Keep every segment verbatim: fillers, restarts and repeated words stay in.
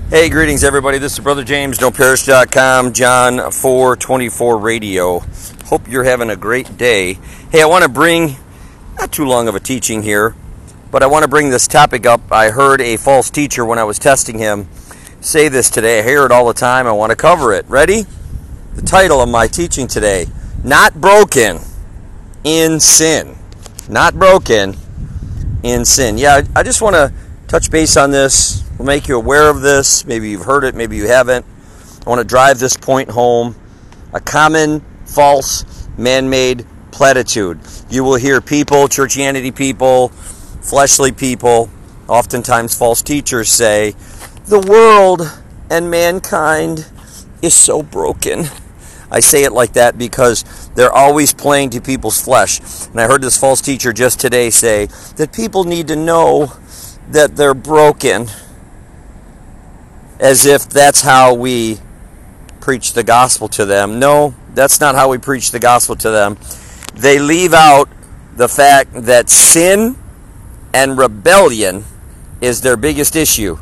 Hey, greetings everybody. This is Brother James, don't perish dot com, John four twenty-four Radio. Hope you're having a great day. Hey, I want to bring, not too long of a teaching here, but I want to bring this topic up. I heard a false teacher when I was testing him say this today. I hear it all the time. I want to cover it. Ready? The title of my teaching today, Not Broken in Sin. Not broken in sin. Yeah, I just want to touch base on this. We'll make you aware of this. Maybe you've heard it, maybe you haven't. I want to drive this point home. A common, false, man-made platitude. You will hear people, churchianity people, fleshly people, oftentimes false teachers say, the world and mankind is so broken. I say it like that because they're always playing to people's flesh. And I heard this false teacher just today say that people need to know that they're broken, as if that's how we preach the gospel to them. No, that's not how we preach the gospel to them. They leave out the fact that sin and rebellion is their biggest issue.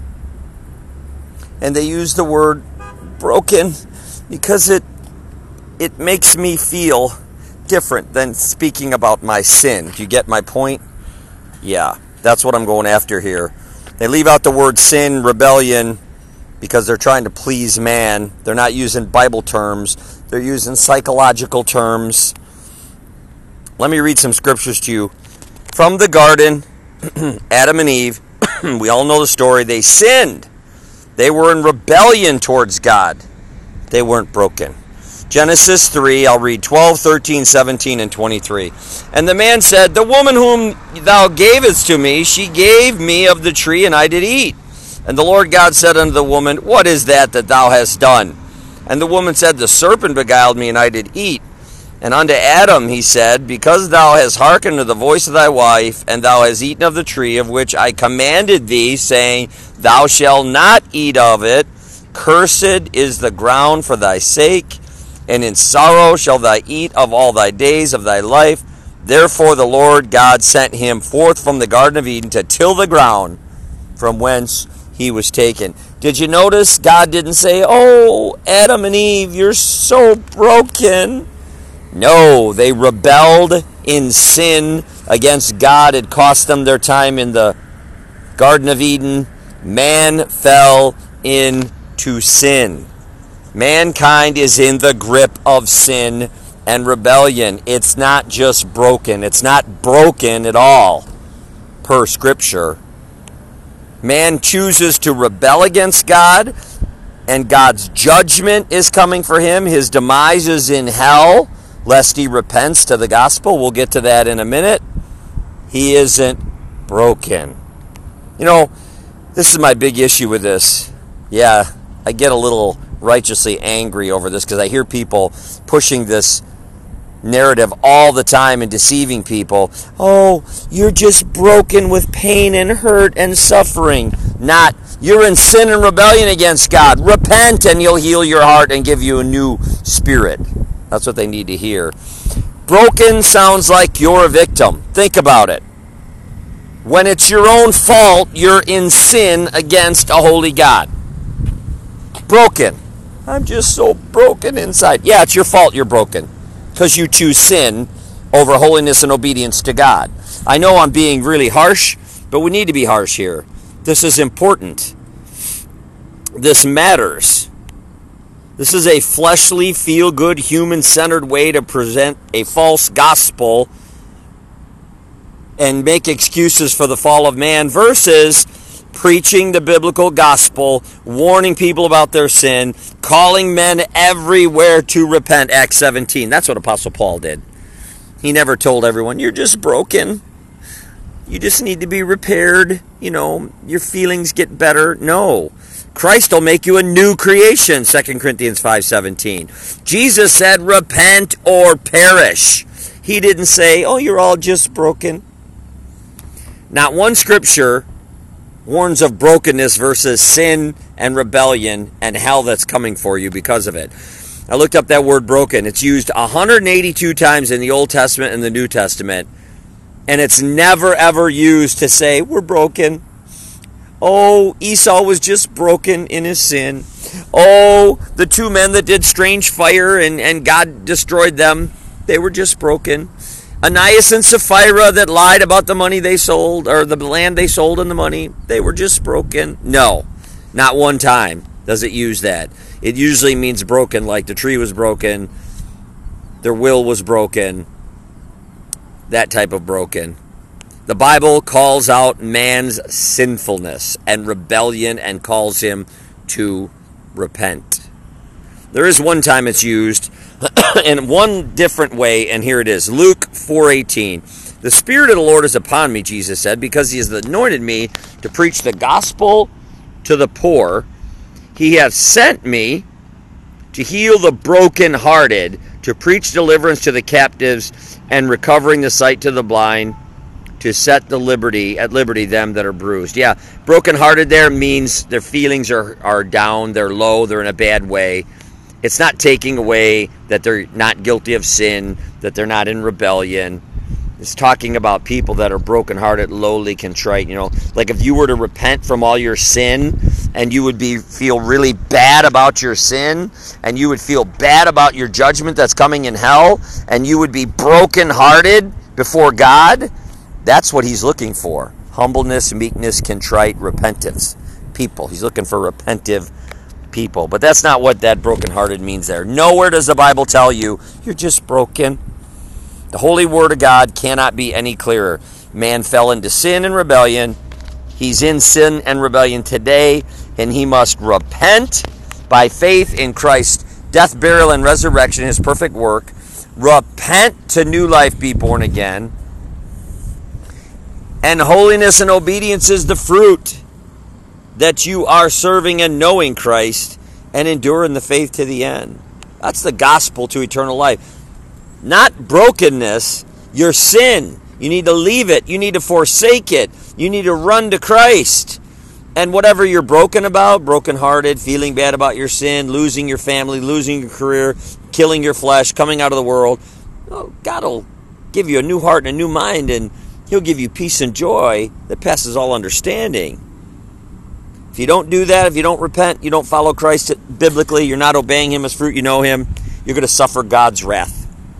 And they use the word broken because it it makes me feel different than speaking about my sin. Do you get my point? Yeah, that's what I'm going after here. They leave out the word sin, rebellion, because they're trying to please man. They're not using Bible terms. They're using psychological terms. Let me read some scriptures to you. From the garden, Adam and Eve, we all know the story. They sinned. They were in rebellion towards God. They weren't broken. Genesis three, I'll read twelve, thirteen, seventeen, and twenty-three. And the man said, the woman whom thou gavest to me, she gave me of the tree, and I did eat. And the Lord God said unto the woman, what is that that thou hast done? And the woman said, the serpent beguiled me, and I did eat. And unto Adam he said, because thou hast hearkened to the voice of thy wife, and thou hast eaten of the tree of which I commanded thee, saying, thou shalt not eat of it, cursed is the ground for thy sake, and in sorrow shalt thou eat of all thy days of thy life. Therefore the Lord God sent him forth from the Garden of Eden to till the ground from whence he was taken. Did you notice God didn't say, oh, Adam and Eve, you're so broken? No, they rebelled in sin against God. It cost them their time in the Garden of Eden. Man fell into sin. Mankind is in the grip of sin and rebellion. It's not just broken. It's not broken at all, per Scripture. Man chooses to rebel against God, and God's judgment is coming for him. His demise is in hell, lest he repents to the gospel. We'll get to that in a minute. He isn't broken. You know, this is my big issue with this. Yeah, I get a little righteously angry over this because I hear people pushing this narrative all the time and deceiving people. Oh, you're just broken with pain and hurt and suffering. Not, you're in sin and rebellion against God. Repent and he'll heal your heart and give you a new spirit. That's what they need to hear. Broken sounds like you're a victim. Think about it. When it's your own fault, you're in sin against a holy God. Broken. I'm just so broken inside. Yeah, it's your fault you're broken, because you choose sin over holiness and obedience to God. I know I'm being really harsh, but we need to be harsh here. This is important. This matters. This is a fleshly, feel-good, human-centered way to present a false gospel and make excuses for the fall of man versus preaching the biblical gospel, warning people about their sin, calling men everywhere to repent, Acts seventeen. That's what Apostle Paul did. He never told everyone, you're just broken. You just need to be repaired. You know, your feelings get better. No. Christ will make you a new creation, Second Corinthians five seventeen. Jesus said, repent or perish. He didn't say, oh, you're all just broken. Not one scripture warns of brokenness versus sin and rebellion and hell that's coming for you because of it. I looked up that word broken. It's used one hundred eighty-two times in the Old Testament and the New Testament. And it's never, ever used to say, we're broken. Oh, Esau was just broken in his sin. Oh, the two men that did strange fire and, and God destroyed them, they were just broken. Ananias and Sapphira that lied about the money they sold, or the land they sold and the money, they were just broken. No, not one time does it use that. It usually means broken, like the tree was broken, their will was broken, that type of broken. The Bible calls out man's sinfulness and rebellion and calls him to repent. There is one time it's used in one different way, and here it is. Luke four eighteen. The Spirit of the Lord is upon me, Jesus said, because he has anointed me to preach the gospel to the poor. He hath sent me to heal the brokenhearted, to preach deliverance to the captives, and recovering the sight to the blind, to set the liberty at liberty them that are bruised. Yeah, brokenhearted there means their feelings are, are down, they're low, they're in a bad way. It's not taking away that they're not guilty of sin, that they're not in rebellion. It's talking about people that are brokenhearted, lowly, contrite. You know, like if you were to repent from all your sin, and you would be feel really bad about your sin, and you would feel bad about your judgment that's coming in hell, and you would be brokenhearted before God. That's what he's looking for. Humbleness, meekness, contrite, repentance. People. He's looking for repentive people. But that's not what that brokenhearted means there. Nowhere does the Bible tell you you're just broken. The holy word of God cannot be any clearer. Man fell into sin and rebellion. He's in sin and rebellion today, and he must repent by faith in Christ's death, burial, and resurrection, his perfect work. Repent to new life, be born again. And holiness and obedience is the fruit that you are serving and knowing Christ and enduring the faith to the end. That's the gospel to eternal life. Not brokenness, your sin. You need to leave it. You need to forsake it. You need to run to Christ. And whatever you're broken about, brokenhearted, feeling bad about your sin, losing your family, losing your career, killing your flesh, coming out of the world, oh, God will give you a new heart and a new mind, and he'll give you peace and joy that passes all understanding. If you don't do that, if you don't repent, you don't follow Christ biblically, you're not obeying him as fruit, you know him, you're going to suffer God's wrath.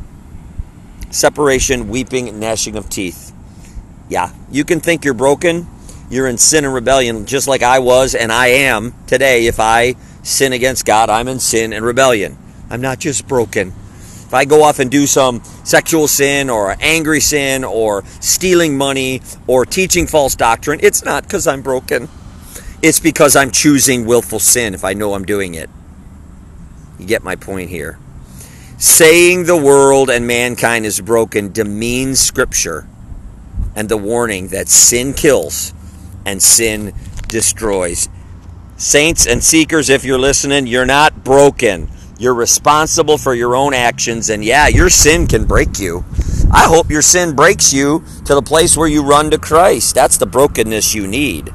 Separation, weeping, gnashing of teeth. Yeah, you can think you're broken. You're in sin and rebellion, just like I was and I am today. If I sin against God, I'm in sin and rebellion. I'm not just broken. If I go off and do some sexual sin or angry sin or stealing money or teaching false doctrine, it's not because I'm broken. It's because I'm choosing willful sin if I know I'm doing it. You get my point here. Saying the world and mankind is broken demeans Scripture and the warning that sin kills and sin destroys. Saints and seekers, if you're listening, you're not broken. You're responsible for your own actions, and yeah, your sin can break you. I hope your sin breaks you to the place where you run to Christ. That's the brokenness you need.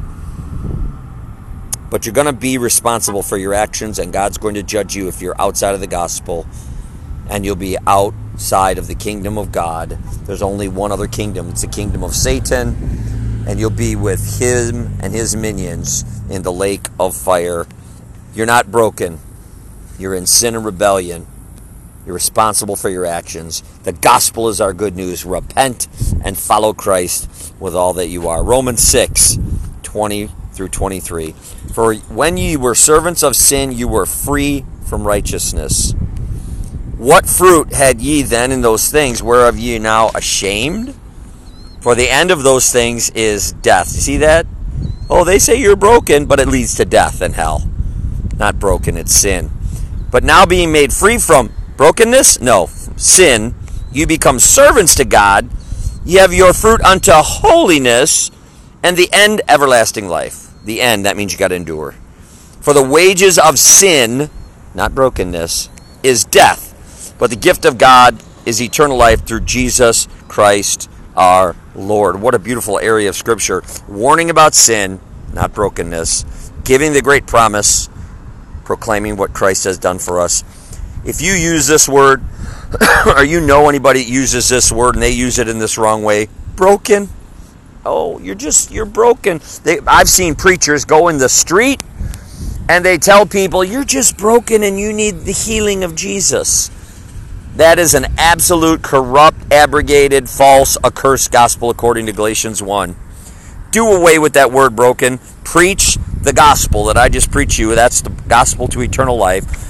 But you're going to be responsible for your actions, and God's going to judge you if you're outside of the gospel. And you'll be outside of the kingdom of God. There's only one other kingdom. It's the kingdom of Satan. And you'll be with him and his minions in the lake of fire. You're not broken. You're in sin and rebellion. You're responsible for your actions. The gospel is our good news. Repent and follow Christ with all that you are. Romans six, twenty through twenty-three. For when ye were servants of sin, you were free from righteousness. What fruit had ye then in those things whereof ye are now ashamed? For the end of those things is death. You see that? Oh, they say you're broken, but it leads to death and hell. Not broken, it's sin. But now being made free from brokenness? No, sin. You become servants to God. Ye have your fruit unto holiness, and the end everlasting life. The end, that means you got to endure. For the wages of sin, not brokenness, is death. But the gift of God is eternal life through Jesus Christ our Lord. What a beautiful area of Scripture. Warning about sin, not brokenness. Giving the great promise. Proclaiming what Christ has done for us. If you use this word, or you know anybody that uses this word and they use it in this wrong way, broken, Oh, you're just, you're broken. They, I've seen preachers go in the street and they tell people, you're just broken and you need the healing of Jesus. That is an absolute, corrupt, abrogated, false, accursed gospel according to Galatians one. Do away with that word broken. Preach the gospel that I just preached you. That's the gospel to eternal life.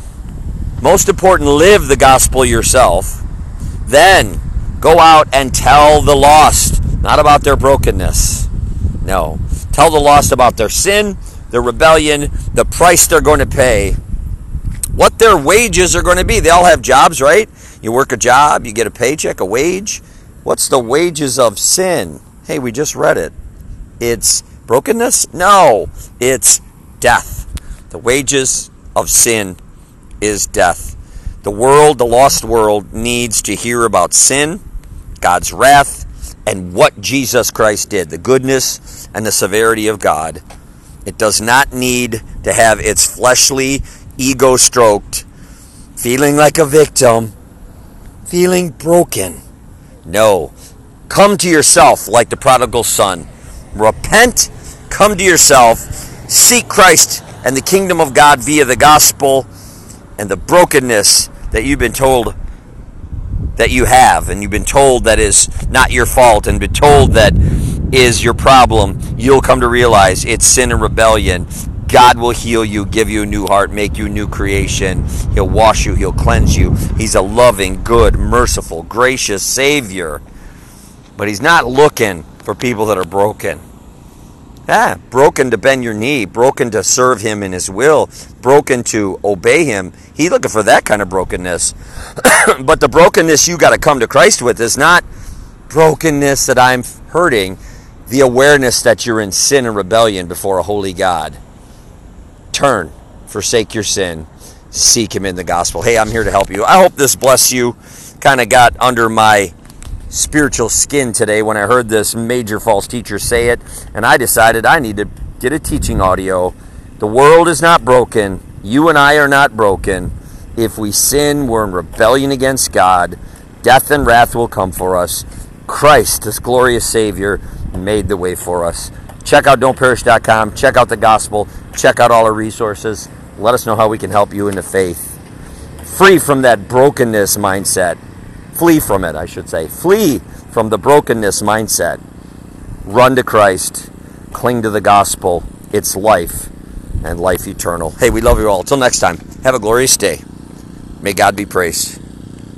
Most important, live the gospel yourself. Then go out and tell the lost, not about their brokenness. No. Tell the lost about their sin, their rebellion, the price they're going to pay, what their wages are going to be. They all have jobs, right? You work a job, you get a paycheck, a wage. What's the wages of sin? Hey, we just read it. It's brokenness? No, it's death. The wages of sin is death. The world, the lost world, needs to hear about sin, God's wrath, and what Jesus Christ did, the goodness and the severity of God. It does not need to have its fleshly, ego-stroked, feeling like a victim, feeling broken. No. Come to yourself like the prodigal son. Repent, come to yourself, seek Christ and the kingdom of God via the gospel and the brokenness that you've been told that you have, and you've been told that is not your fault, and been told that is your problem. You'll come to realize it's sin and rebellion. God will heal you, give you a new heart, make you a new creation. He'll wash you, he'll cleanse you. He's a loving, good, merciful, gracious Savior. But he's not looking for people that are broken. Ah, broken to bend your knee, broken to serve him in his will, broken to obey him. He's looking for that kind of brokenness. But the brokenness you got to come to Christ with is not brokenness that I'm hurting, the awareness that you're in sin and rebellion before a holy God. Turn, forsake your sin, seek him in the gospel. Hey, I'm here to help you. I hope this bless you. Kind of got under my spiritual skin today when I heard this major false teacher say it, and I decided I need to get a teaching audio. The world is not broken. You and I are not broken. If we sin, we're in rebellion against God. Death and wrath will come for us. Christ, this glorious Savior, made the way for us. Check out don't perish dot com. Check out the gospel. Check out all our resources. Let us know how we can help you in the faith. Free from that brokenness mindset. Flee from it, I should say. Flee from the brokenness mindset. Run to Christ. Cling to the gospel. It's life and life eternal. Hey, we love you all. Until next time, have a glorious day. May God be praised.